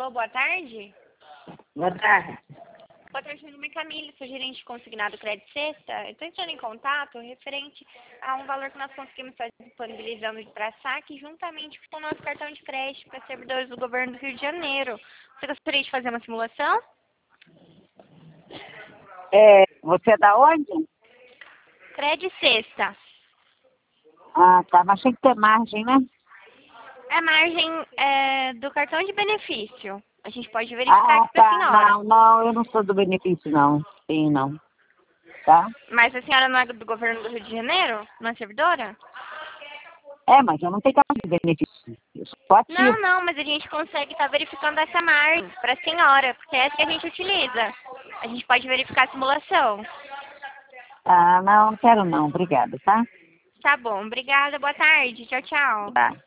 Alô, boa tarde. Boa tarde. Boa tarde, meu nome é Camila, sou gerente consignado Crédito Sexta. Eu estou entrando em contato referente a um valor que nós conseguimos estar disponibilizando para saque juntamente com o nosso cartão de crédito para servidores do governo do Rio de Janeiro. Você gostaria de fazer uma simulação? Você é da onde? Crédito Sexta. Ah, tá, mas tem que ter margem, né? A margem do cartão de benefício. A gente pode verificar aqui para a Tá, senhora. não, eu não sou do benefício, não. Sim, não. Tá? Mas a senhora não é do governo do Rio de Janeiro? Não é servidora? Mas eu não tenho cartão de benefício. Eu sou ativo. Não, mas a gente consegue estar verificando essa margem para a senhora, porque é essa que a gente utiliza. A gente pode verificar a simulação. Ah, não quero não. Obrigada, tá? Tá bom, obrigada, boa tarde, tchau, tchau. Tá.